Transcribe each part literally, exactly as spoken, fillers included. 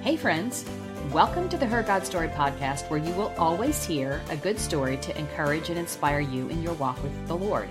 Hey friends, welcome to the Her God Story podcast, where you will always hear a good story to encourage and inspire you in your walk with the Lord.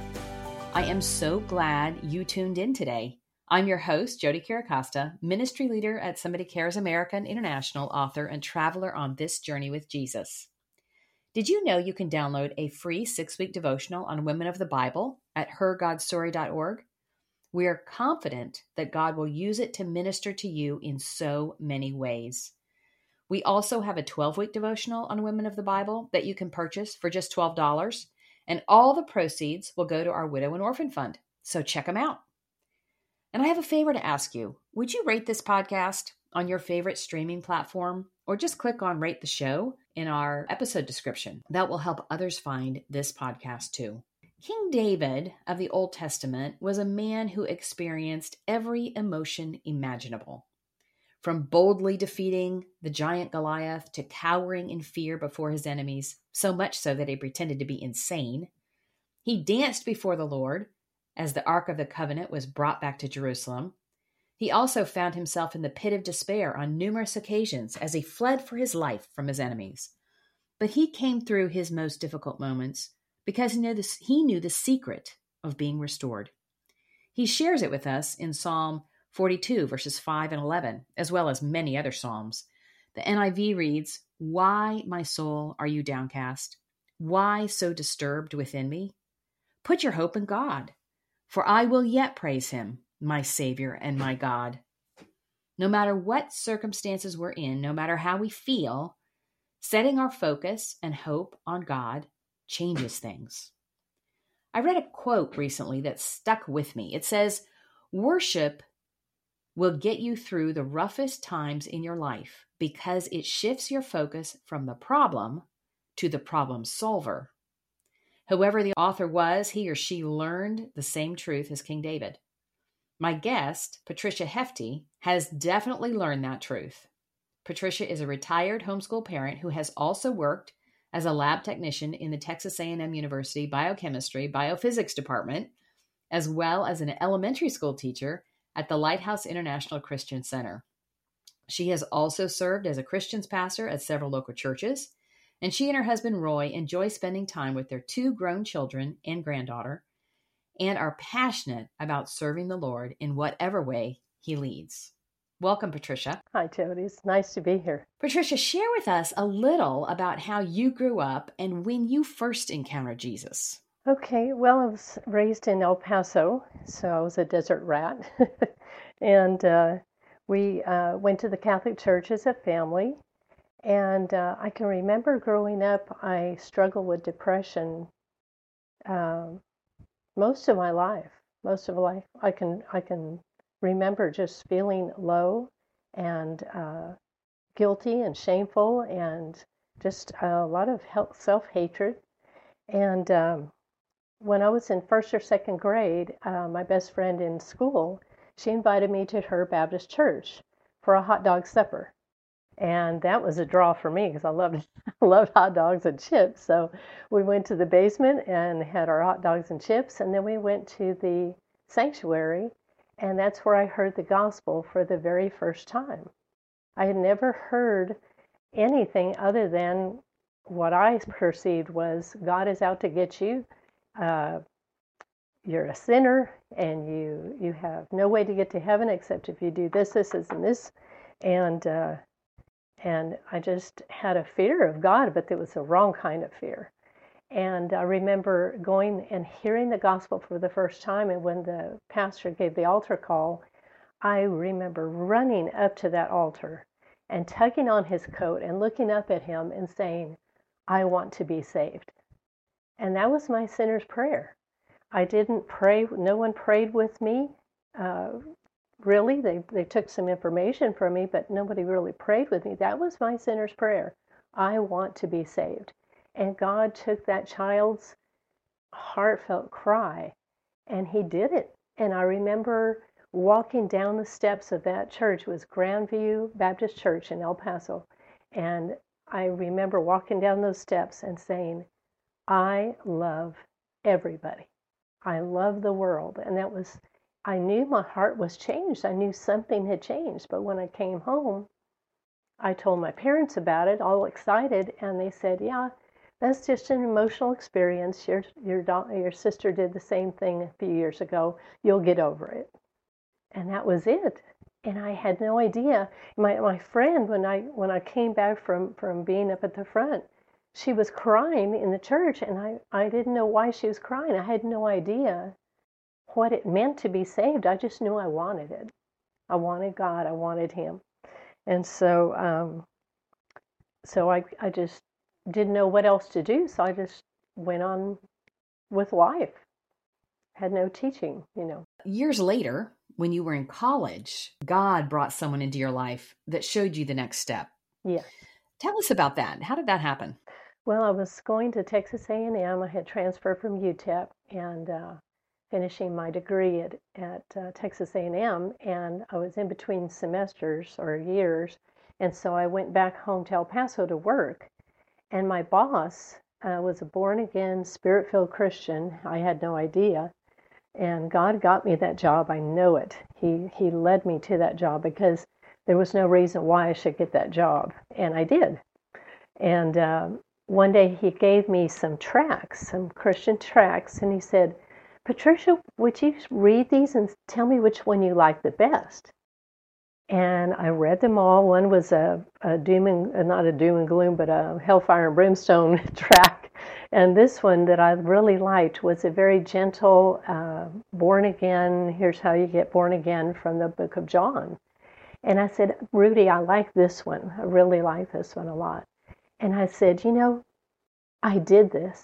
I am so glad you tuned in today. I'm your host, Jody Kiracosta, ministry leader at Somebody Cares America and International, author and traveler on this journey with Jesus. Did you know you can download a free six-week devotional on women of the Bible at her god story dot org? We are confident that God will use it to minister to you in so many ways. We also have a twelve-week devotional on women of the Bible that you can purchase for just twelve dollars, and all the proceeds will go to our Widow and Orphan Fund. So check them out. And I have a favor to ask you. Would you rate this podcast on your favorite streaming platform, or just click on Rate the Show in our episode description? That will help others find this podcast too. King David of the Old Testament was a man who experienced every emotion imaginable. From boldly defeating the giant Goliath to cowering in fear before his enemies, so much so that he pretended to be insane. He danced before the Lord as the Ark of the Covenant was brought back to Jerusalem. He also found himself in the pit of despair on numerous occasions as he fled for his life from his enemies. But he came through his most difficult moments because he knew, this, he knew the secret of being restored. He shares it with us in Psalm forty-two, verses five and eleven, as well as many other Psalms. The N I V reads, "Why, my soul, are you downcast? Why so disturbed within me? Put your hope in God, for I will yet praise him, my Savior and my God." No matter what circumstances we're in, no matter how we feel, setting our focus and hope on God changes things. I read a quote recently that stuck with me. It says, "Worship will get you through the roughest times in your life because it shifts your focus from the problem to the problem solver." Whoever the author was, he or she learned the same truth as King David. My guest, Patricia Hefty, has definitely learned that truth. Patricia is a retired homeschool parent who has also worked as a lab technician in the Texas A and M University Biochemistry Biophysics Department, as well as an elementary school teacher at the Lighthouse International Christian Center. She has also served as a Christians pastor at several local churches, and she and her husband Roy enjoy spending time with their two grown children and granddaughter, and are passionate about serving the Lord in whatever way he leads. Welcome, Patricia. Hi, Jody. It's nice to be here. Patricia, share with us a little about how you grew up and when you first encountered Jesus. Okay, well, I was raised in El Paso, so I was a desert rat. and uh, we uh, went to the Catholic Church as a family. And uh, I can remember growing up, I struggled with depression uh, most of my life. Most of life, I can I can remember just feeling low and uh, guilty and shameful, and just a lot of self-hatred. And um, when I was in first or second grade, uh, my best friend in school, she invited me to her Baptist church for a hot dog supper. And that was a draw for me because I loved, loved hot dogs and chips. So we went to the basement and had our hot dogs and chips. And then we went to the sanctuary. And that's where I heard the gospel for the very first time. I had never heard anything other than what I perceived was God is out to get you. Uh, you're a sinner, and you you have no way to get to heaven except if you do this, this, this, and this. And uh, and I just had a fear of God, but it was the wrong kind of fear. And I remember going and hearing the gospel for the first time, and when the pastor gave the altar call, I remember running up to that altar and tugging on his coat and looking up at him and saying, "I want to be saved." And that was my sinner's prayer. I didn't pray, no one prayed with me. Uh, really, they, they took some information from me, but nobody really prayed with me. That was my sinner's prayer. I want to be saved. And God took that child's heartfelt cry, and he did it. And I remember walking down the steps of that church. It was Grandview Baptist Church in El Paso. And I remember walking down those steps and saying, "I love everybody. I love the world." And that was, I knew my heart was changed. I knew something had changed. But when I came home, I told my parents about it, all excited, and they said, yeah, that's just an emotional experience. Your, your, your sister did the same thing a few years ago. You'll get over it. And that was it. And I had no idea. My my friend, when I when I came back from, from being up at the front, she was crying in the church, and I, I didn't know why she was crying. I had no idea what it meant to be saved. I just knew I wanted it. I wanted God. I wanted Him. And so um, so I I just didn't know what else to do. So I just went on with life. Had no teaching, you know. Years later, when you were in college, God brought someone into your life that showed you the next step. Yes. Tell us about that. How did that happen? Well, I was going to Texas A and M. I had transferred from U T E P and uh, finishing my degree at, at uh, Texas A and M, and I was in between semesters or years, and so I went back home to El Paso to work. And my boss uh, was a born-again, spirit-filled Christian. I had no idea. And God got me that job. I know it. He He led me to that job because there was no reason why I should get that job, and I did. And um, one day he gave me some tracts, some Christian tracts, and he said, "Patricia, would you read these and tell me which one you like the best?" And I read them all. One was a, a doom and not a doom and gloom, but a hellfire and brimstone tract. And this one that I really liked was a very gentle, uh, born again, here's how you get born again from the book of John. And I said, "Rudy, I like this one. I really like this one a lot." And I said, you know, I did this.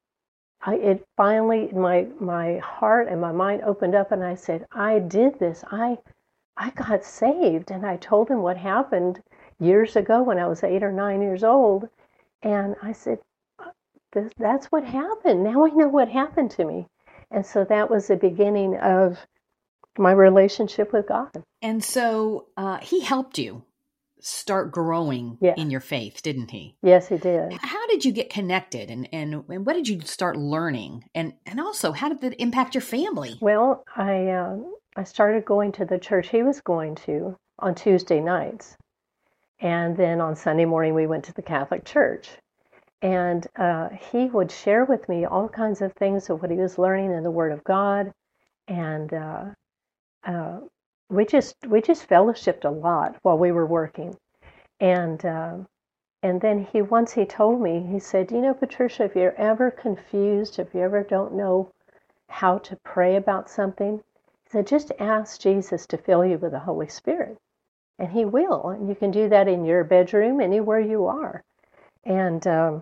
I, it finally, my my heart and my mind opened up, and I said, I did this. I I got saved. And I told him what happened years ago when I was eight or nine years old. And I said, This, that's what happened. Now I know what happened to me. And so that was the beginning of my relationship with God. And so uh, he helped you start growing yeah. in your faith, didn't he? Yes, he did. How did you get connected, and, and, and what did you start learning? And, and also, how did that impact your family? Well, I, um, I started going to the church he was going to on Tuesday nights. And then on Sunday morning, we went to the Catholic Church. And uh, he would share with me all kinds of things of what he was learning in the Word of God, and uh, uh, we just we just fellowshipped a lot while we were working. And uh, and then he once he told me, he said, "You know, Patricia, if you're ever confused, if you ever don't know how to pray about something, he said, just ask Jesus to fill you with the Holy Spirit, and He will. And you can do that in your bedroom, anywhere you are." And um,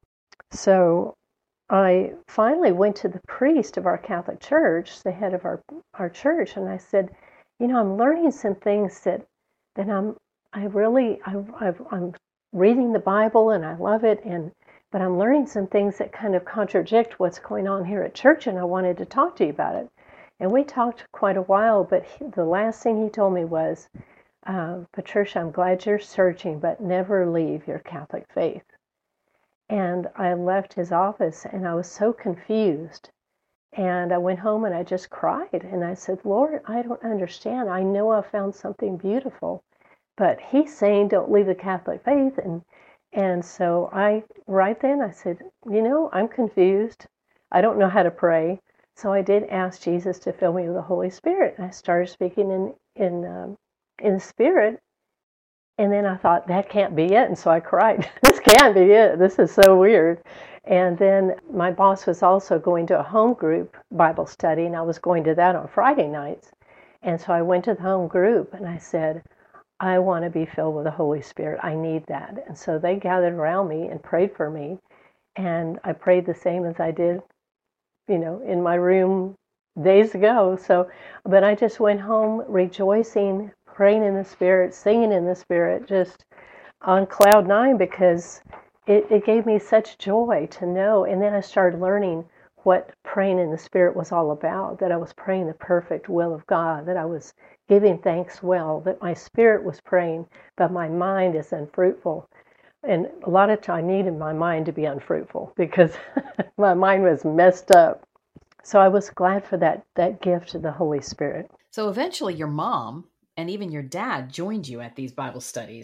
so I finally went to the priest of our Catholic Church, the head of our our church, and I said, "You know, I'm learning some things that that I'm I really I I've, I'm reading the Bible and I love it, and but I'm learning some things that kind of contradict what's going on here at church, and I wanted to talk to you about it." And we talked quite a while, but he, the last thing he told me was, uh, "Patricia, I'm glad you're searching, but never leave your Catholic faith." And I left his office, and I was so confused. And I went home and I just cried. And I said, "Lord, I don't understand. I know I found something beautiful, but He's saying don't leave the Catholic faith." And and so I, right then, I said, "You know, I'm confused. I don't know how to pray." So I did ask Jesus to fill me with the Holy Spirit. And I started speaking in in um, in the Spirit. And then I thought, that can't be it. And so I cried. This can't be it. This is so weird. And then my boss was also going to a home group Bible study, and I was going to that on Friday nights. And so I went to the home group, and I said, I want to be filled with the Holy Spirit. I need that. And so they gathered around me and prayed for me. And I prayed the same as I did, you know, in my room days ago. So, but I just went home rejoicing, praying in the Spirit, singing in the Spirit, just on cloud nine, because it, it gave me such joy to know. And then I started learning what praying in the Spirit was all about, that I was praying the perfect will of God, that I was giving thanks well, that my spirit was praying, but my mind is unfruitful. And a lot of times I needed my mind to be unfruitful because my mind was messed up. So I was glad for that, that gift of the Holy Spirit. So eventually your mom and even your dad joined you at these Bible studies.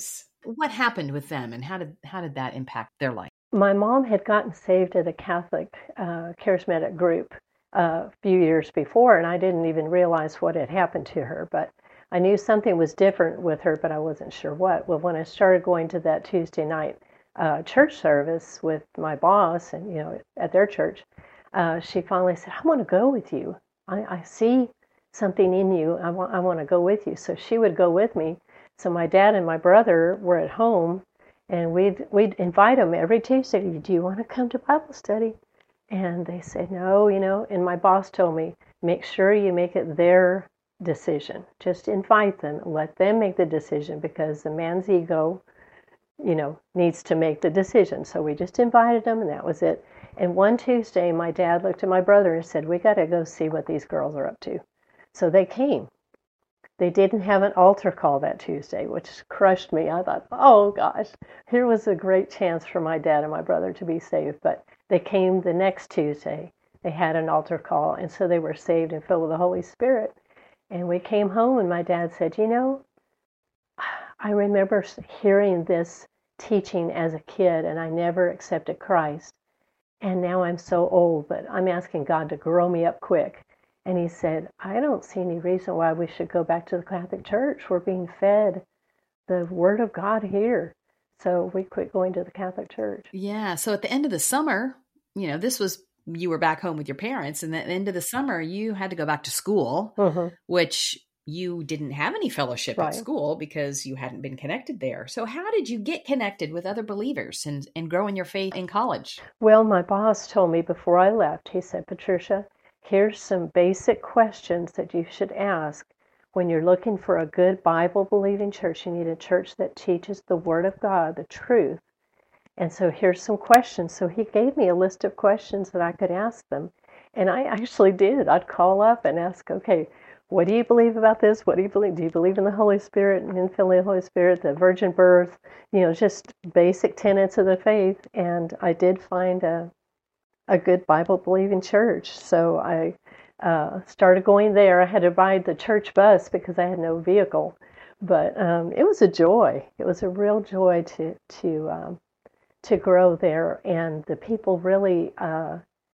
What happened with them, and how did how did that impact their life? My mom had gotten saved at a Catholic uh, charismatic group uh, a few years before, and I didn't even realize what had happened to her. But I knew something was different with her, but I wasn't sure what. Well, when I started going to that Tuesday night uh, church service with my boss, and you know, at their church, uh, she finally said, "I want to go with you. I, I see something in you. I want I want to go with you." So she would go with me. So my dad and my brother were at home, and we'd we'd invite them every Tuesday. "Do you want to come to Bible study?" And they said no, you know. And my boss told me, "Make sure you make it their decision. Just invite them, let them make the decision, because the man's ego, you know, needs to make the decision." So we just invited them, and that was it. And one Tuesday, my dad looked at my brother and said, "We got to go see what these girls are up to." So they came. They didn't have an altar call that Tuesday, which crushed me. I thought, oh gosh, here was a great chance for my dad and my brother to be saved. But they came the next Tuesday. They had an altar call, and so they were saved and filled with the Holy Spirit. And we came home, and my dad said, "You know, I remember hearing this teaching as a kid, and I never accepted Christ. And now I'm so old, but I'm asking God to grow me up quick." And he said, "I don't see any reason why we should go back to the Catholic Church. We're being fed the Word of God here." So we quit going to the Catholic Church. Yeah. So at the end of the summer, you know, this was, you were back home with your parents, and at the end of the summer, you had to go back to school, mm-hmm. which you didn't have any fellowship right. at school because you hadn't been connected there. So how did you get connected with other believers and, and grow in your faith in college? Well, my boss told me before I left, he said, "Patricia, here's some basic questions that you should ask when you're looking for a good Bible-believing church. You need a church that teaches the Word of God, the truth. And so here's some questions." So he gave me a list of questions that I could ask them. And I actually did. I'd call up and ask, okay, what do you believe about this? What do you believe? Do you believe in the Holy Spirit and infilling the Holy Spirit, the virgin birth? You know, just basic tenets of the faith. And I did find a a good Bible-believing church. So I uh, started going there. I had to ride the church bus because I had no vehicle. But um, it was a joy. It was a real joy to to um, to grow there. And the people really uh,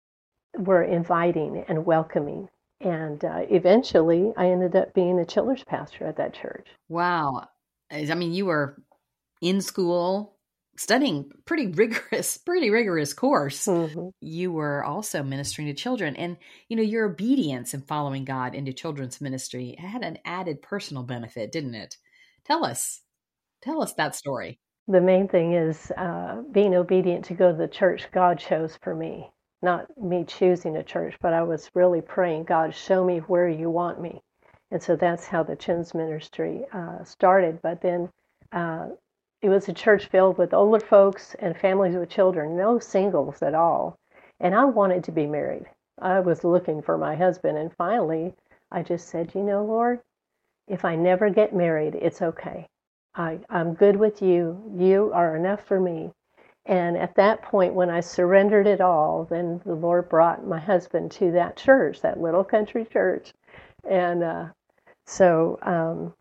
were inviting and welcoming. And uh, eventually, I ended up being a children's pastor at that church. Wow. I mean, you were in school studying pretty rigorous, pretty rigorous course. Mm-hmm. You were also ministering to children. And, you know, your obedience in following God into children's ministry had an added personal benefit, didn't it? Tell us. Tell us that story. The main thing is uh, being obedient to go to the church God chose for me. Not me choosing a church, but I was really praying, "God, show me where you want me." And so that's how the children's ministry uh, started. But then uh, it was a church filled with older folks and families with children, no singles at all. And I wanted to be married. I was looking for my husband. And finally, I just said, "You know, Lord, if I never get married, it's okay. I, I'm good with you. You are enough for me." And at that point, when I surrendered it all, then the Lord brought my husband to that church, that little country church. And uh, so um,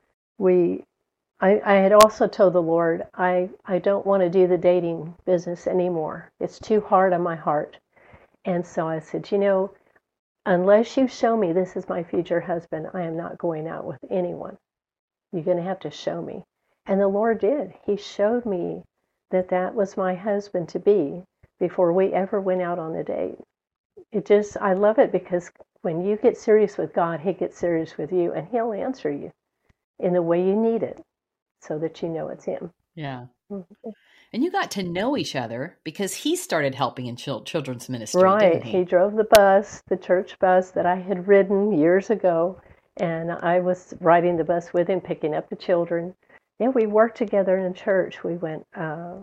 we, I, I had also told the Lord, I, I don't want to do the dating business anymore. It's too hard on my heart. And so I said, "You know, unless you show me this is my future husband, I am not going out with anyone. You're going to have to show me." And the Lord did. He showed me that that was my husband to be before we ever went out on a date. It just, I love it because when you get serious with God, He gets serious with you, and He'll answer you in the way you need it so that you know it's Him. Yeah. Mm-hmm. And you got to know each other because he started helping in children's ministry, right. didn't he? He drove the bus, the church bus that I had ridden years ago, and I was riding the bus with him, picking up the children. Yeah, we worked together in church. We went, uh,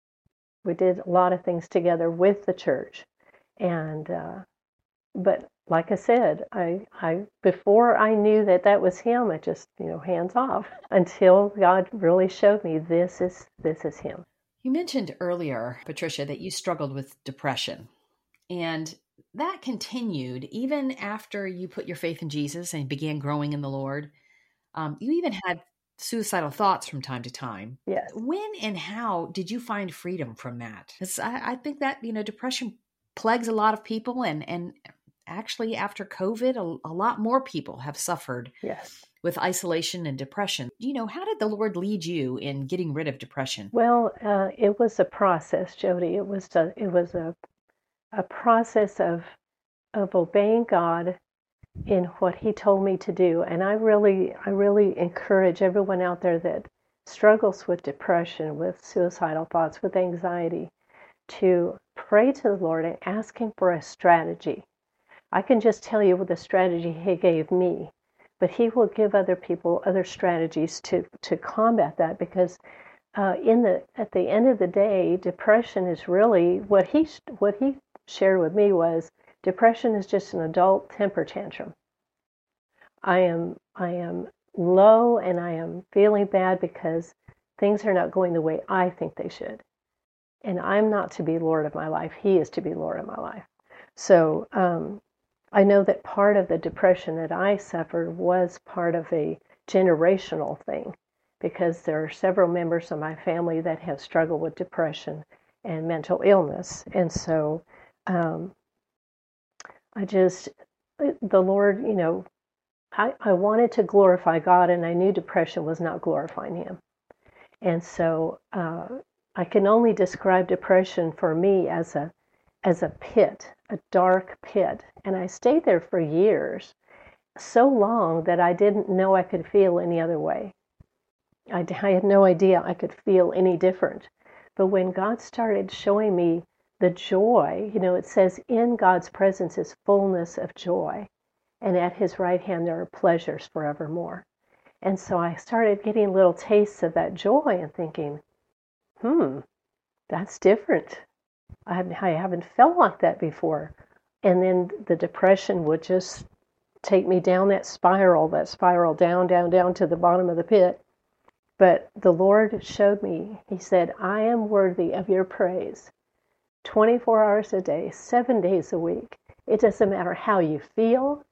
we did a lot of things together with the church. And, uh, but like I said, I, I, before I knew that that was him, I just, you know, hands off until God really showed me this is, this is him. You mentioned earlier, Patricia, that you struggled with depression, and that continued even after you put your faith in Jesus and began growing in the Lord. Um, you even had suicidal thoughts from time to time. Yes. When and how did you find freedom from that? 'Cause I, I think that, you know, depression plagues a lot of people, and, and actually after COVID, a, a lot more people have suffered Yes. with isolation and depression. You know, how did the Lord lead you in getting rid of depression? Well, uh, it was a process, Jody. It was a, it was a, a process of of obeying God in what He told me to do. And I really, I really encourage everyone out there that struggles with depression, with suicidal thoughts, with anxiety, to pray to the Lord and ask Him for a strategy. I can just tell you what the strategy He gave me, but He will give other people other strategies to, to combat that, because uh, in the at the end of the day, depression is really what he what he shared with me was depression is just an adult temper tantrum. I am I am low and I am feeling bad because things are not going the way I think they should, and I'm not to be Lord of my life. He is to be Lord of my life. So um, I know that part of the depression that I suffered was part of a generational thing, because there are several members of my family that have struggled with depression and mental illness. And so um, I just, the Lord, you know, I, I wanted to glorify God, and I knew depression was not glorifying Him. And so uh, I can only describe depression for me as a as a pit, a dark pit. And I stayed there for years, so long that I didn't know I could feel any other way. I, I had no idea I could feel any different. But when God started showing me the joy, you know, it says in God's presence is fullness of joy, and at His right hand there are pleasures forevermore. And so I started getting little tastes of that joy and thinking, hmm, that's different. I haven't, I haven't felt like that before. And then the depression would just take me down that spiral, that spiral down, down, down to the bottom of the pit. But the Lord showed me, He said, I am worthy of your praise twenty-four hours a day, seven days a week. It doesn't matter how you feel.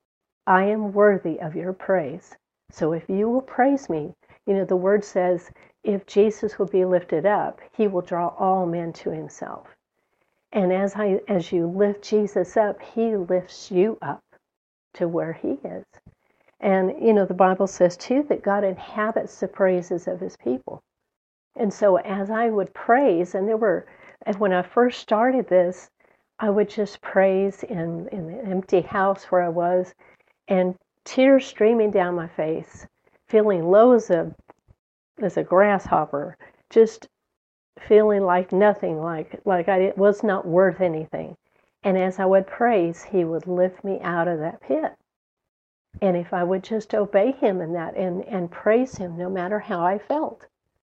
I am worthy of your praise. So if you will praise me, you know, the word says, if Jesus will be lifted up, He will draw all men to Himself. And as I, as you lift Jesus up, He lifts you up to where He is. And, you know, the Bible says, too, that God inhabits the praises of His people. And so as I would praise, and there were, and when I first started this, I would just praise in, in the empty house where I was, and tears streaming down my face, feeling low as a, as a grasshopper, just feeling like nothing, like, like I was not worth anything. And as I would praise, He would lift me out of that pit. And if I would just obey Him in that and, and praise Him no matter how I felt.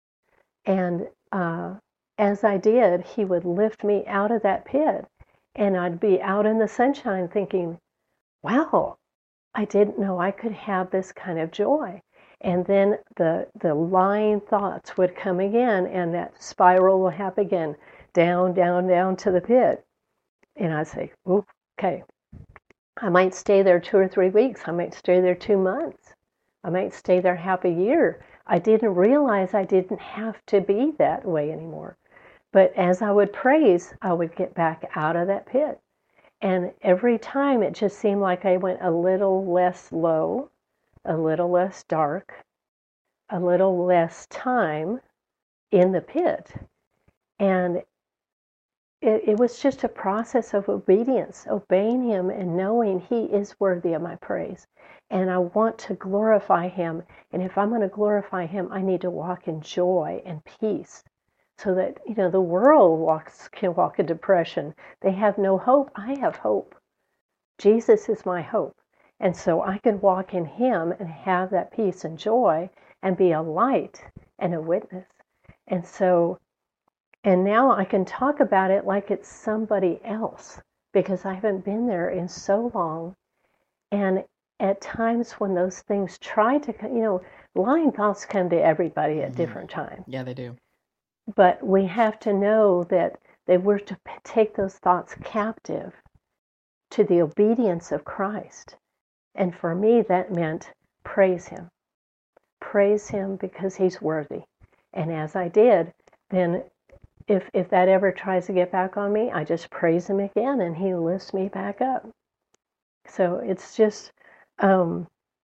And uh, as I did, He would lift me out of that pit. And I'd be out in the sunshine thinking, wow, I didn't know I could have this kind of joy. And then the the lying thoughts would come again, and that spiral will happen again, down, down, down to the pit. And I'd say, okay, I might stay there two or three weeks. I might stay there two months. I might stay there half a year. I didn't realize I didn't have to be that way anymore. But as I would praise, I would get back out of that pit. And every time it just seemed like I went a little less low, a little less dark, a little less time in the pit. And it, it was just a process of obedience, obeying Him and knowing He is worthy of my praise. And I want to glorify Him. And if I'm going to glorify Him, I need to walk in joy and peace. So that, you know, the world walks can walk in depression. They have no hope. I have hope. Jesus is my hope. And so I can walk in Him and have that peace and joy and be a light and a witness. And so, and now I can talk about it like it's somebody else, because I haven't been there in so long. And at times when those things try to, you know, lying thoughts come to everybody at mm-hmm. different times. Yeah, they do. But we have to know that they were to take those thoughts captive to the obedience of Christ. And for me, that meant praise Him. praise him because he's worthy. And as I did, then if if that ever tries to get back on me, I just praise him again and he lifts me back up. So it's just, um,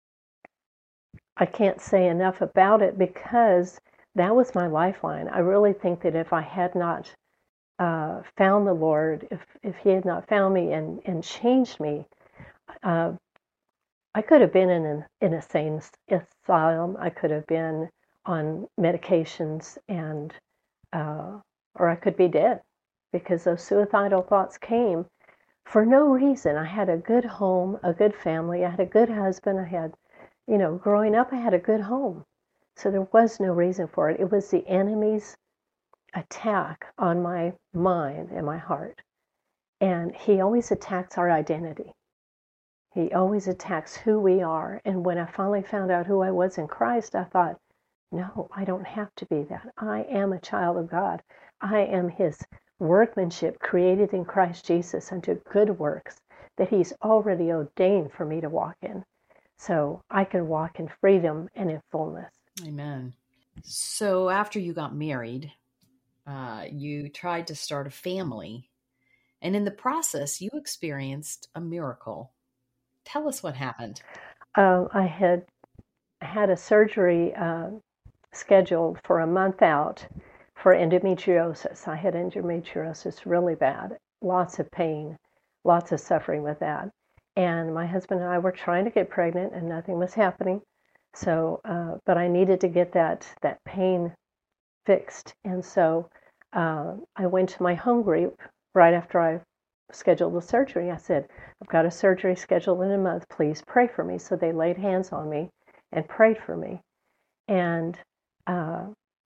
I can't say enough about it because that was my lifeline. I really think that if I had not uh, found the Lord, if, if he had not found me and, and changed me, uh, I could have been in an in a sane asylum. I could have been on medications, and uh, or I could be dead because those suicidal thoughts came for no reason. I had a good home, a good family. I had a good husband. I had, you know, growing up, I had a good home. So there was no reason for it. It was the enemy's attack on my mind and my heart. And he always attacks our identity. He always attacks who we are. And when I finally found out who I was in Christ, I thought, no, I don't have to be that. I am a child of God. I am his workmanship created in Christ Jesus unto good works that he's already ordained for me to walk in. So I can walk in freedom and in fullness. Amen. So after you got married, uh, you tried to start a family. And in the process, you experienced a miracle. Tell us what happened. Uh, I had had a surgery uh, scheduled for a month out for endometriosis. I had endometriosis really bad, lots of pain, lots of suffering with that. And my husband and I were trying to get pregnant and nothing was happening. So, uh, but I needed to get that, that pain fixed. And so uh, I went to my home group right after I scheduled the surgery. I said, I've got a surgery scheduled in a month. Please pray for me. So they laid hands on me and prayed for me. And uh,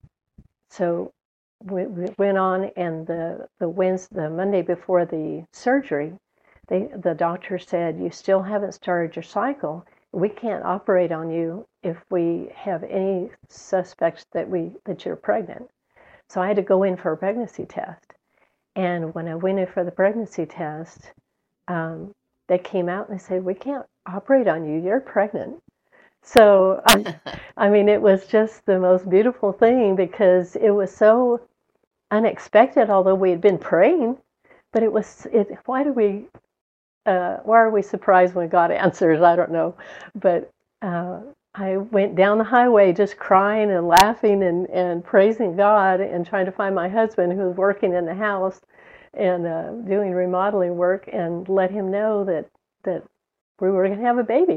so we, we went on, and the the Wednesday, the Monday before the surgery, they the doctor said, you still haven't started your cycle. We can't operate on you if we have any suspects that we that you're pregnant. So I had to go in for a pregnancy test. And when I went in for the pregnancy test, um, they came out and they said, we can't operate on you. You're pregnant. So, I, I mean, it was just the most beautiful thing because it was so unexpected, although we had been praying. But it was, it, why do we, uh, why are we surprised when God answers? I don't know. But uh, I went down the highway just crying and laughing and, and praising God and trying to find my husband who was working in the house and uh, doing remodeling work and let him know that, that we were going to have a baby.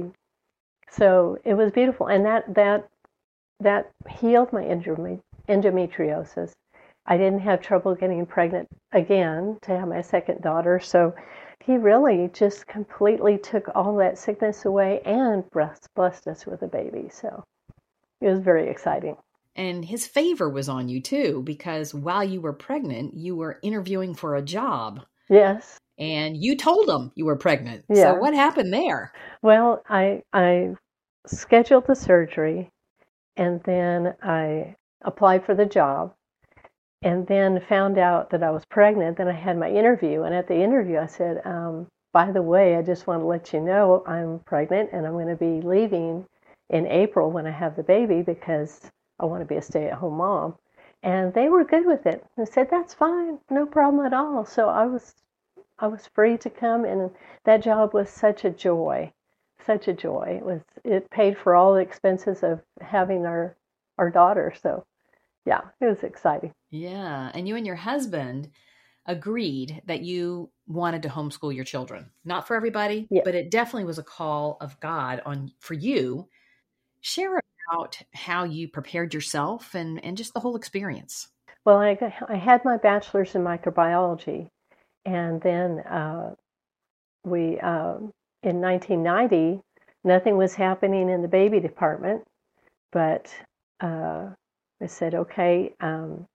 So it was beautiful. And that, that, that healed my endometriosis. I didn't have trouble getting pregnant again to have my second daughter. So he really just completely took all that sickness away and blessed us with a baby. So it was very exciting. And his favor was on you too, because while you were pregnant, you were interviewing for a job. Yes. And you told him you were pregnant. Yeah. So what happened there? Well, I I scheduled the surgery, and then I applied for the job, and then found out that I was pregnant. Then I had my interview, and at the interview I said, um, by the way, I just want to let you know I'm pregnant, and I'm going to be leaving in April when I have the baby because I want to be a stay-at-home mom. And they were good with it. They said, that's fine, no problem at all. So I was I was free to come, and that job was such a joy, such a joy. It was. It paid for all the expenses of having our our daughter. So, yeah, it was exciting. Yeah, and you and your husband agreed that you wanted to homeschool your children. Not for everybody, Yeah. but it definitely was a call of God on for you. Share about how you prepared yourself and and just the whole experience. Well, I I had my bachelor's in microbiology. And then uh, we, uh, in nineteen ninety, nothing was happening in the baby department, but uh, I said, okay, um,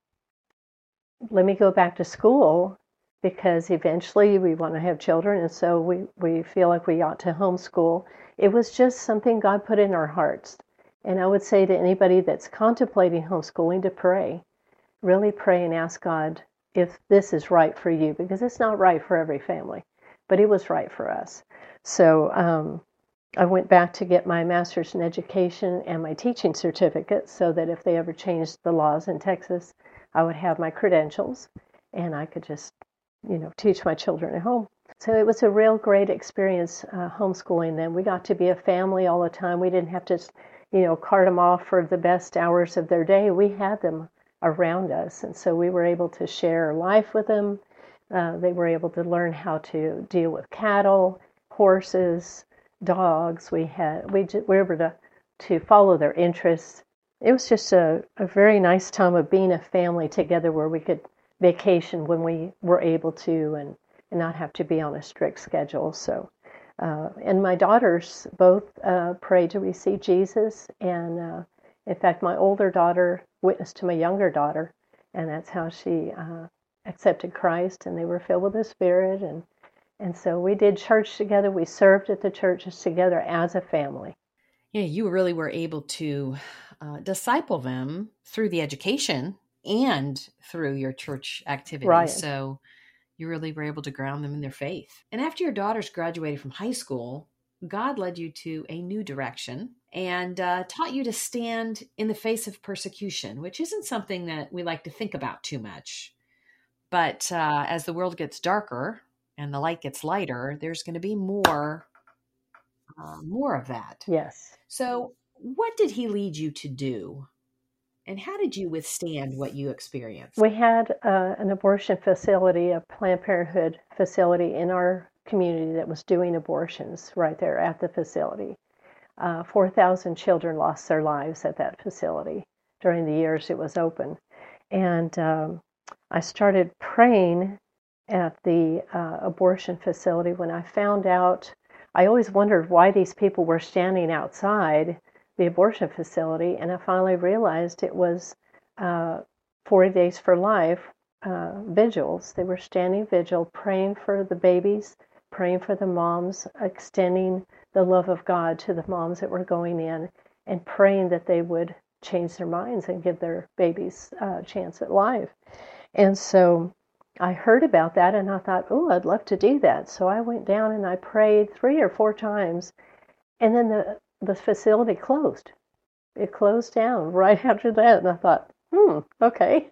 let me go back to school because eventually we want to have children, and so we, we feel like we ought to homeschool. It was just something God put in our hearts. And I would say to anybody that's contemplating homeschooling to pray, really pray and ask God if this is right for you, because it's not right for every family, but it was right for us. So um, I went back to get my master's in education and my teaching certificate so that if they ever changed the laws in Texas, I would have my credentials and I could just, you know, teach my children at home. So it was a real great experience uh, homeschooling them. We got to be a family all the time. We didn't have to, you know, cart them off for the best hours of their day. We had them around us. And so we were able to share life with them. Uh, they were able to learn how to deal with cattle, horses, dogs. We had we, we were able to, to follow their interests. It was just a, a very nice time of being a family together where we could vacation when we were able to and, and not have to be on a strict schedule. So, uh, and my daughters both uh, prayed to receive Jesus. And uh, in fact, my older daughter witnessed to my younger daughter, and that's how she uh, accepted Christ, and they were filled with the Spirit. And And so we did church together. We served at the churches together as a family. Yeah, you really were able to uh, disciple them through the education and through your church activities. Right. So you really were able to ground them in their faith. And after your daughters graduated from high school, God led you to a new direction and uh, taught you to stand in the face of persecution, which isn't something that we like to think about too much. But uh, as the world gets darker and the light gets lighter, there's going to be more, uh, more of that. Yes. So what did he lead you to do? And how did you withstand what you experienced? We had uh, an abortion facility, a Planned Parenthood facility in our community that was doing abortions right there at the facility. Uh, four thousand children lost their lives at that facility during the years it was open. And um, I started praying at the uh, abortion facility when I found out. I always wondered why these people were standing outside the abortion facility, and I finally realized it was uh, forty Days for Life uh, vigils. They were standing vigil, praying for the babies, praying for the moms, extending the love of God to the moms that were going in, and praying that they would change their minds and give their babies a chance at life. And so I heard about that and I thought, oh, I'd love to do that. So I went down and I prayed three or four times, and then the, the facility closed. It closed down right after that. And I thought, hmm, okay.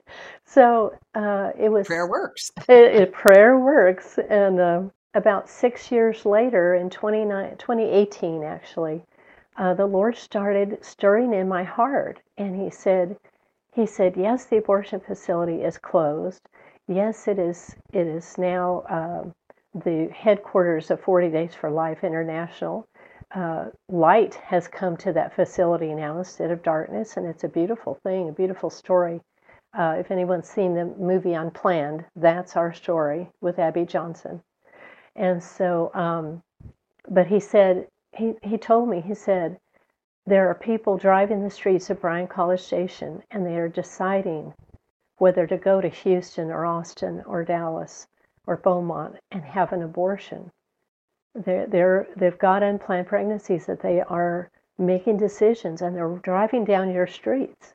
So uh, it was... Prayer works. it, it, prayer works. And uh, about six years later, in twenty eighteen actually, uh, the Lord started stirring in my heart. And he said, he said, yes, the abortion facility is closed. Yes, it is. It is now uh, the headquarters of forty Days for Life International. Uh, light has come to that facility now instead of darkness, and it's a beautiful thing, a beautiful story. Uh, if anyone's seen the movie Unplanned, that's our story with Abby Johnson. And so, um, but he said, he, he told me, he said, there are people driving the streets of Bryan College Station, and they are deciding whether to go to Houston or Austin or Dallas or Beaumont and have an abortion. They're, they're, they've got unplanned pregnancies that they are making decisions, and they're driving down your streets.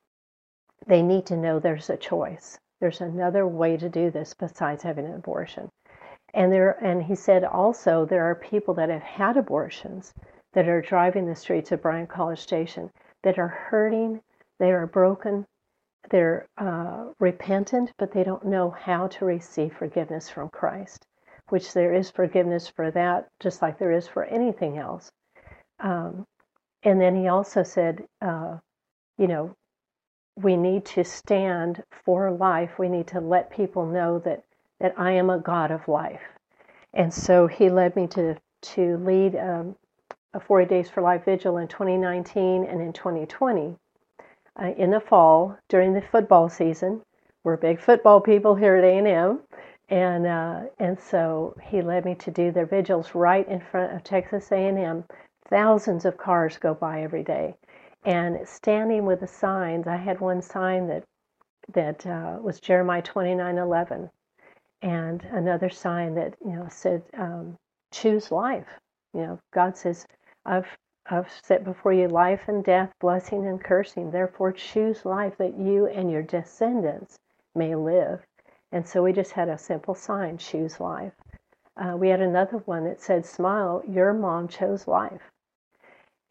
They need to know there's a choice. There's another way to do this besides having an abortion. And there, and he said also there are people that have had abortions that are driving the streets of Bryan College Station that are hurting, they are broken, they're uh, repentant, but they don't know how to receive forgiveness from Christ, which there is forgiveness for that, just like there is for anything else. Um, and then he also said, uh, you know, we need to stand for life. We need to let people know that, that I am a God of life. And so he led me to, to lead um, a forty Days for Life vigil in twenty nineteen and in twenty twenty. Uh, in the fall, during the football season. We're big football people here at A and M. And, uh, and so he led me to do their vigils right in front of Texas A and M. Thousands of cars go by every day. And standing with the signs, I had one sign that, that uh, was Jeremiah twenty-nine eleven. And another sign that, you know, said, um, choose life. You know, God says, I've I've set before you life and death, blessing and cursing. Therefore, choose life that you and your descendants may live. And so we just had a simple sign, choose life. Uh, we had another one that said, smile, your mom chose life.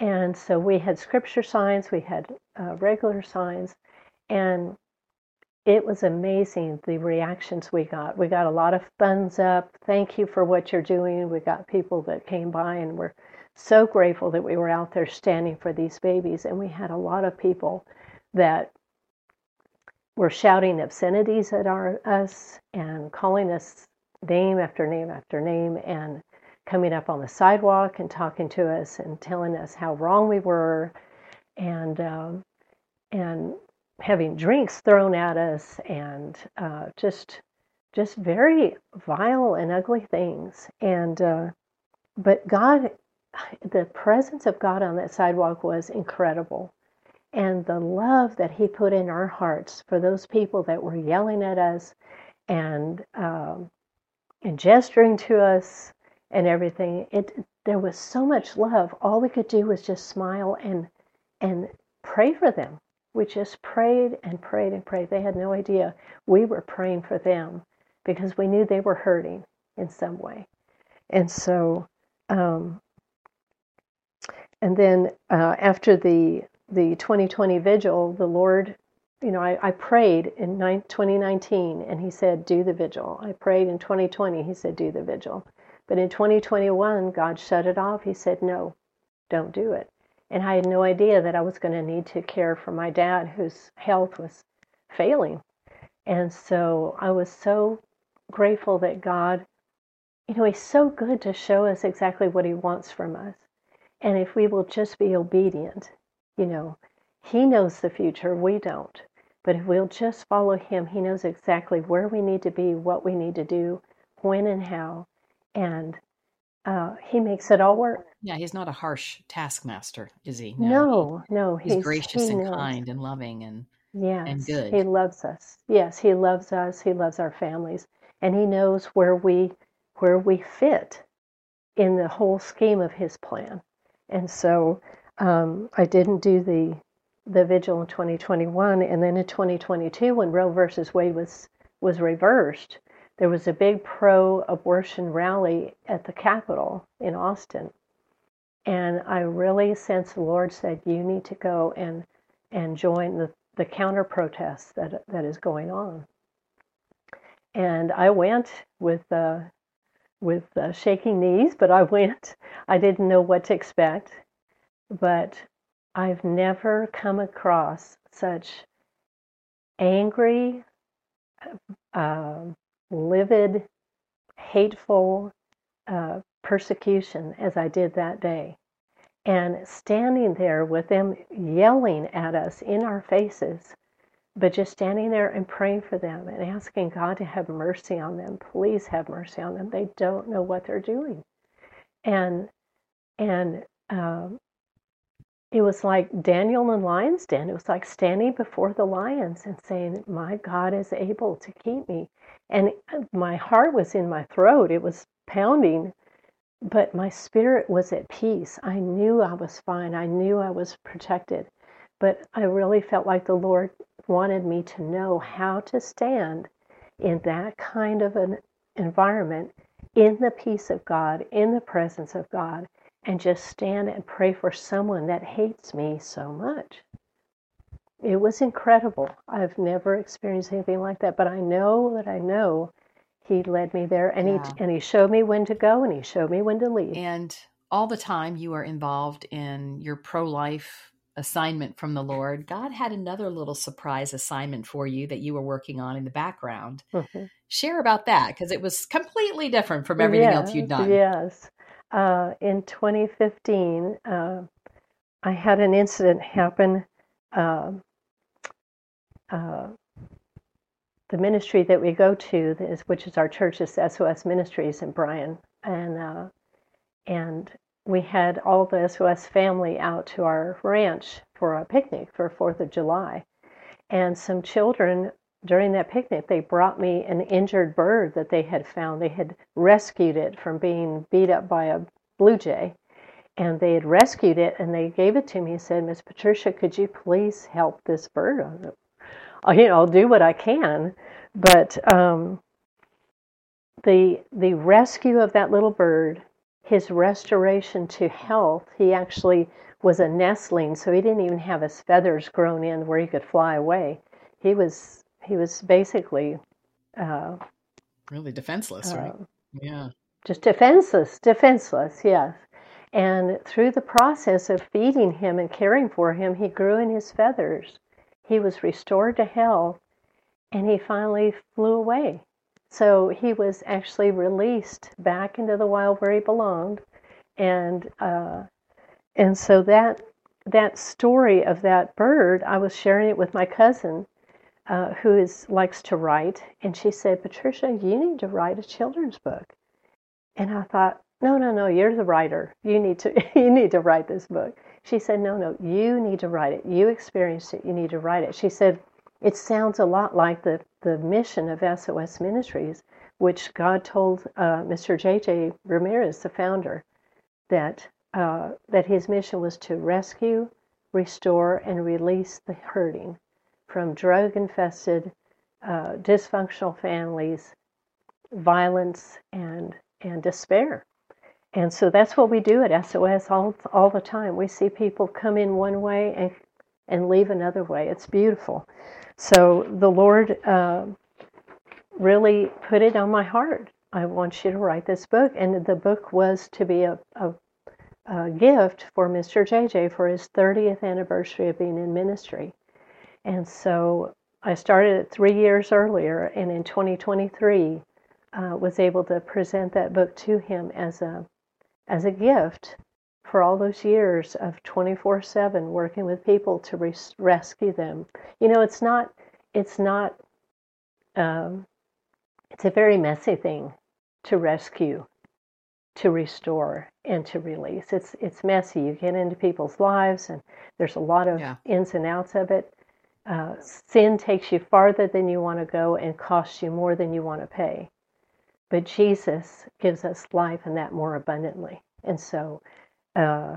And so we had scripture signs, we had uh, regular signs, and it was amazing the reactions we got. We got a lot of thumbs up. Thank you for what you're doing. We got people that came by and were so grateful that we were out there standing for these babies. And we had a lot of people that were shouting obscenities at our, us and calling us name after name after name, and coming up on the sidewalk and talking to us and telling us how wrong we were, and um, and having drinks thrown at us, and uh, just just very vile and ugly things. And uh, but God, the presence of God on that sidewalk was incredible, and the love that He put in our hearts for those people that were yelling at us and um, and gesturing to us and everything. It there was so much love. All we could do was just smile and and pray for them. We just prayed and prayed and prayed. They had no idea we were praying for them because we knew they were hurting in some way. And so, um, and then uh, after the the twenty twenty vigil, the Lord, you know, I, I prayed in twenty nineteen, and He said, do the vigil. I prayed in twenty twenty, He said, do the vigil. But in twenty twenty-one, God shut it off. He said, no, don't do it. And I had no idea that I was going to need to care for my dad, whose health was failing. And so I was so grateful that God, you know, He's so good to show us exactly what He wants from us. And if we will just be obedient, you know, He knows the future, we don't. But if we'll just follow Him, He knows exactly where we need to be, what we need to do, when and how. And uh, He makes it all work. Yeah, He's not a harsh taskmaster, is He? No, no, no He's, he's gracious he and knows. kind and loving and yes, and good. He loves us. Yes, He loves us. He loves our families, and He knows where we where we fit in the whole scheme of His plan. And so um, I didn't do the the vigil in twenty twenty-one, and then in twenty twenty-two, when Roe versus Wade was was reversed, there was a big pro-abortion rally at the Capitol in Austin. And I really sensed the Lord said, you need to go and and join the, the counter protest that that is going on. And I went with uh, with uh, shaking knees, but I went. I didn't know what to expect, but I've never come across such angry, uh, livid, hateful uh, persecution as I did that day. And standing there with them yelling at us in our faces, but just standing there and praying for them and asking God to have mercy on them. Please have mercy on them. They don't know what they're doing. And and um, it was like Daniel in lion's den. It was like standing before the lions and saying, my God is able to keep me. And my heart was in my throat. It was pounding. But my spirit was at peace. I knew I was fine. I knew I was protected. But I really felt like the Lord wanted me to know how to stand in that kind of an environment, in the peace of God, in the presence of God, and just stand and pray for someone that hates me so much. It was incredible. I've never experienced anything like that, but I know that I know He led me there, and yeah. he and he showed me when to go, and He showed me when to leave. And all the time you are involved in your pro-life assignment from the Lord, God had another little surprise assignment for you that you were working on in the background. Mm-hmm. Share about that, because it was completely different from everything yes, else you'd done. Yes. Uh, in twenty fifteen, uh, I had an incident happen. Uh, uh, The ministry that we go to, is, which is our church, is S O S Ministries in Bryan, and uh, and we had all the S O S family out to our ranch for a picnic for Fourth of July, and some children during that picnic, they brought me an injured bird that they had found. They had rescued it from being beat up by a blue jay, and they had rescued it, and they gave it to me and said, Miss Patricia, could you please help this bird? You know, I'll do what I can, but um, the the rescue of that little bird, his restoration to health, he actually was a nestling, so he didn't even have his feathers grown in where he could fly away. He was he was basically uh, Really defenseless, right? uh, Yeah. just defenseless, defenseless, yes. And through the process of feeding him and caring for him, he grew in his feathers. He was restored to health, and he finally flew away. So he was actually released back into the wild where he belonged, and uh, and so that that story of that bird, I was sharing it with my cousin, uh, who is likes to write, and she said, "Patricia, you need to write a children's book." And I thought, "No, no, no, you're the writer. You need to you need to write this book." She said, "No, no, you need to write it. You experienced it. You need to write it." She said, "It sounds a lot like the the mission of S O S Ministries, which God told uh, Mister J J Ramirez, the founder, that uh, that his mission was to rescue, restore, and release the hurting from drug-infested, uh, dysfunctional families, violence, and and despair." And so that's what we do at S O S all all the time. We see people come in one way and and leave another way. It's beautiful. So the Lord uh, really put it on my heart. I want you to write this book, and the book was to be a, a, a gift for Mister J J for his thirtieth anniversary of being in ministry. And so I started it three years earlier, and in twenty twenty-three uh, was able to present that book to him as a as a gift for all those years of twenty-four seven working with people to res- rescue them. You know, it's not it's not um, it's a very messy thing to rescue, to restore, and to release. It's it's messy. You get into people's lives, and there's a lot of Yeah. ins and outs of it. Uh, sin takes you farther than you want to go and costs you more than you want to pay. But Jesus gives us life, and that more abundantly. And so, uh,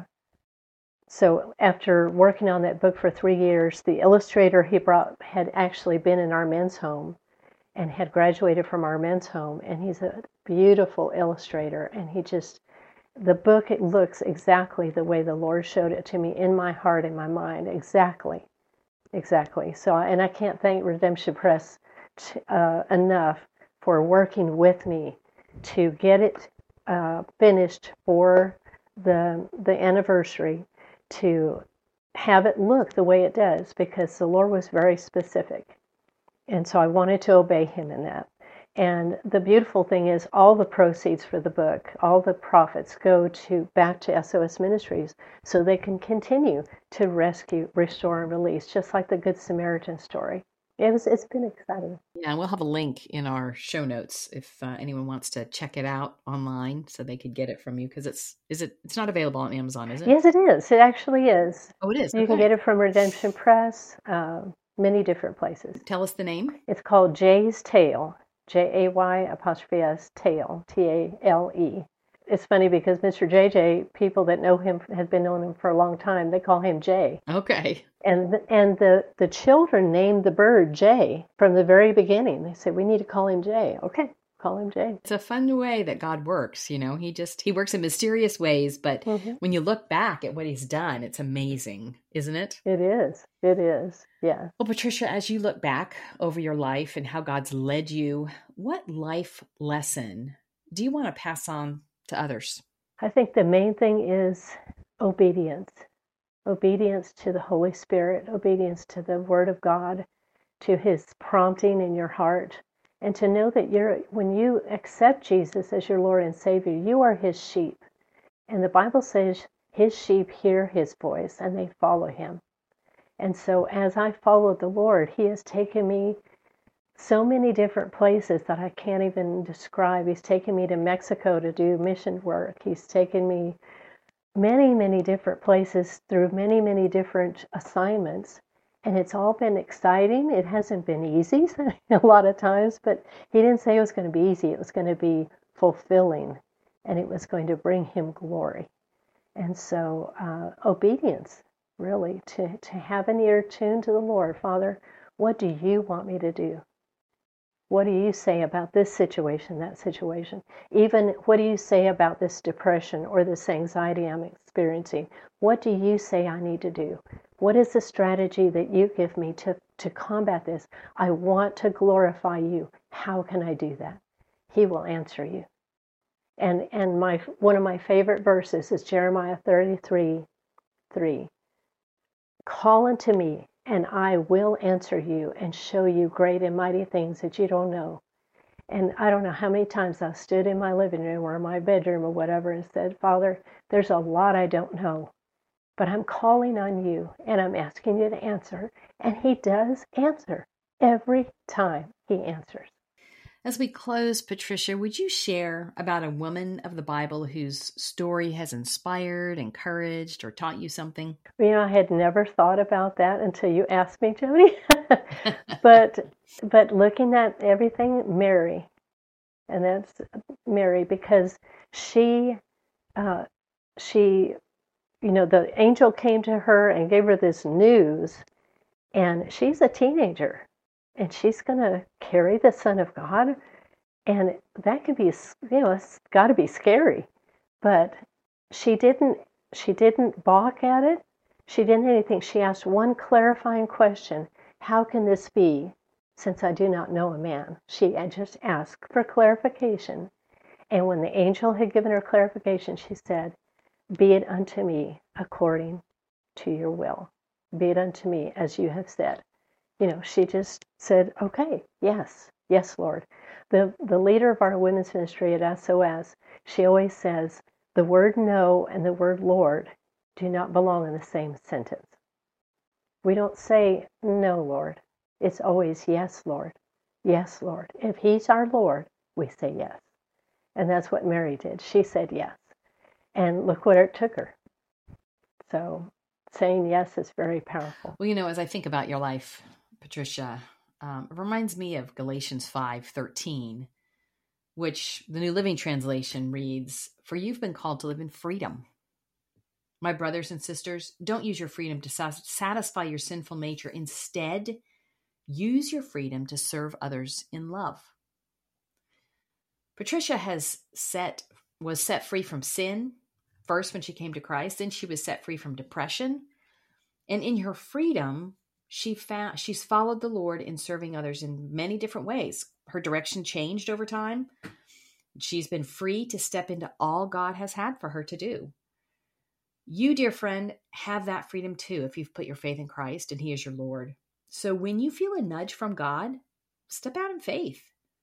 so after working on that book for three years, the illustrator he brought had actually been in our men's home and had graduated from our men's home, and he's a beautiful illustrator. And he just, the book, it looks exactly the way the Lord showed it to me in my heart and my mind, exactly, exactly. So, and I can't thank Redemption Press t- uh, enough for working with me to get it uh, finished for the the anniversary, to have it look the way it does, because the Lord was very specific. And so I wanted to obey him in that. And the beautiful thing is all the proceeds for the book, all the profits go to back to S O S Ministries so they can continue to rescue, restore, and release, just like the Good Samaritan story. It was, it's been exciting. Yeah, and we'll have a link in our show notes if uh, anyone wants to check it out online, so they could get it from you. Because it's is it it's not available on Amazon, is it? Yes, it is. It actually is. Oh, it is. You Okay. can get it from Redemption Press, uh, many different places. Tell us the name. It's called Jay's Tale, J A Y apostrophe S, Tale, T A L E. It's funny because Mister J J, people that know him, have been knowing him for a long time, they call him Jay. Okay. And the, and the, the children named the bird Jay from the very beginning. They said, we need to call him Jay. Okay, call him Jay. It's a fun way that God works, you know. He just, he works in mysterious ways, but mm-hmm. when you look back at what he's done, it's amazing, isn't it? It is. It is. Yeah. Well, Patricia, as you look back over your life and how God's led you, what life lesson do you want to pass on to others? I think the main thing is obedience. Obedience to the Holy Spirit, obedience to the Word of God, to his prompting in your heart, and to know that you're, when you accept Jesus as your Lord and Savior, you are his sheep. And the Bible says his sheep hear his voice and they follow him. And so as I followed the Lord, he has taken me so many different places that I can't even describe. He's taken me to Mexico to do mission work. He's taken me many, many different places through many, many different assignments. And it's all been exciting. It hasn't been easy a lot of times, but he didn't say it was going to be easy. It was going to be fulfilling, and it was going to bring him glory. And so uh, obedience, really, to, to have an ear tuned to the Lord. Father, what do you want me to do? What do you say about this situation, that situation? Even what do you say about this depression or this anxiety I'm experiencing? What do you say I need to do? What is the strategy that you give me to, to combat this? I want to glorify you. How can I do that? He will answer you. And and my one of my favorite verses is Jeremiah thirty-three, three. Call unto me, and I will answer you and show you great and mighty things that you don't know. And I don't know how many times I stood in my living room or my bedroom or whatever and said, Father, there's a lot I don't know, but I'm calling on you and I'm asking you to answer. And he does answer. Every time he answers. As we close, Patricia, would you share about a woman of the Bible whose story has inspired, encouraged, or taught you something? You know, I had never thought about that until you asked me, Jody. but but looking at everything, Mary, and that's Mary, because she uh, she, you know, the angel came to her and gave her this news, and she's a teenager. And she's going to carry the Son of God. And that could be, you know, it's got to be scary. But she didn't, she didn't balk at it. She didn't anything. She asked one clarifying question. How can this be, since I do not know a man? She just asked for clarification. And when the angel had given her clarification, she said, be it unto me according to your will. Be it unto me as you have said. You know, she just said, okay, yes, yes, Lord. The the leader of our women's ministry at S O S, she always says, the word no and the word Lord do not belong in the same sentence. We don't say, no, Lord. It's always, yes, Lord. Yes, Lord. If he's our Lord, we say yes. And that's what Mary did. She said yes. And look what it took her. So saying yes is very powerful. Well, you know, as I think about your life, Patricia, um, it reminds me of Galatians five thirteen, which the New Living Translation reads, for you've been called to live in freedom. My brothers and sisters, don't use your freedom to satisfy your sinful nature. Instead, use your freedom to serve others in love. Patricia has set was set free from sin, first when she came to Christ, then she was set free from depression. And in her freedom, She found she's followed the Lord in serving others in many different ways. Her direction changed over time. She's been free to step into all God has had for her to do. You, dear friend, have that freedom too if you've put your faith in Christ and he is your Lord. So when you feel a nudge from God, step out in faith.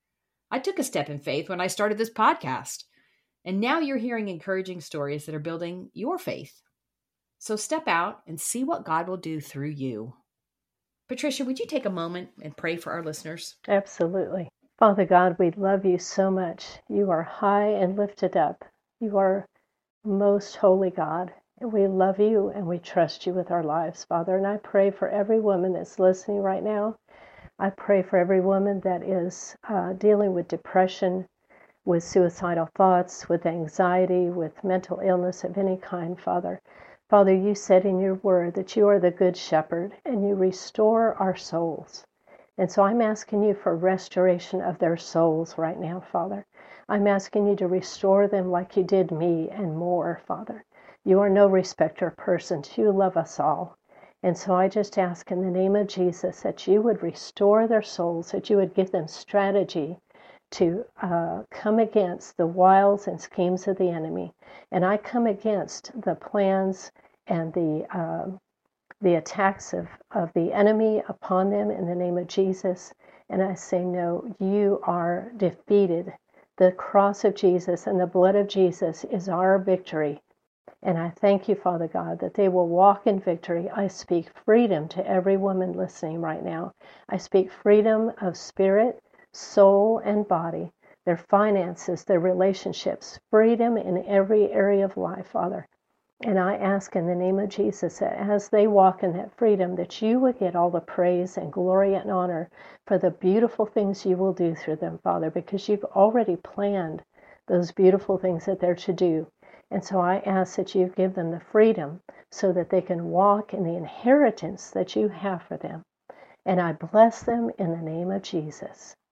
I took a step in faith when I started this podcast, and now you're hearing encouraging stories that are building your faith. So step out and see what God will do through you. Patricia, would you take a moment and pray for our listeners? Absolutely. Father God, we love you so much. You are high and lifted up. You are most holy God. And we love you and we trust you with our lives, Father. And I pray for every woman that's listening right now. I pray for every woman that is uh, dealing with depression, with suicidal thoughts, with anxiety, with mental illness of any kind, Father. Father, you said in your word that you are the good shepherd and you restore our souls. And so I'm asking you for restoration of their souls right now, Father. I'm asking you to restore them like you did me and more, Father. You are no respecter of persons. You love us all. And so I just ask in the name of Jesus that you would restore their souls, that you would give them strategy to uh, come against the wiles and schemes of the enemy. And I come against the plans and the uh, the attacks of, of the enemy upon them in the name of Jesus. And I say, no, you are defeated. The cross of Jesus and the blood of Jesus is our victory. And I thank you, Father God, that they will walk in victory. I speak freedom to every woman listening right now. I speak freedom of spirit, soul, and body, their finances, their relationships, freedom in every area of life, Father. And I ask in the name of Jesus that as they walk in that freedom, that you would get all the praise and glory and honor for the beautiful things you will do through them, Father, because you've already planned those beautiful things that they're to do. And so I ask that you give them the freedom so that they can walk in the inheritance that you have for them. And I bless them in the name of Jesus.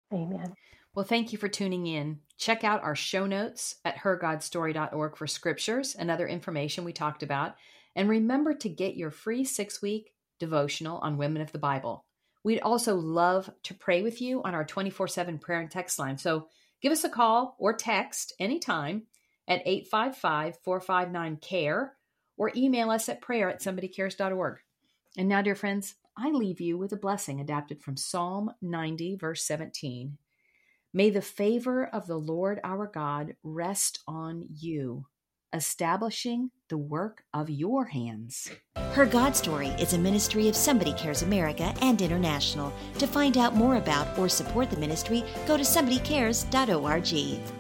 Amen. Well, thank you for tuning in. Check out our show notes at her god story dot org for scriptures and other information we talked about. And remember to get your free six-week devotional on Women of the Bible. We'd also love to pray with you on our twenty-four seven prayer and text line. So give us a call or text anytime at eight five five, four five nine, C A R E or email us at prayer at somebody cares dot org. And now, dear friends, I leave you with a blessing adapted from Psalm ninety, verse seventeen. May the favor of the Lord our God rest on you, establishing the work of your hands. Her God Story is a ministry of Somebody Cares America and International. To find out more about or support the ministry, go to somebody cares dot org.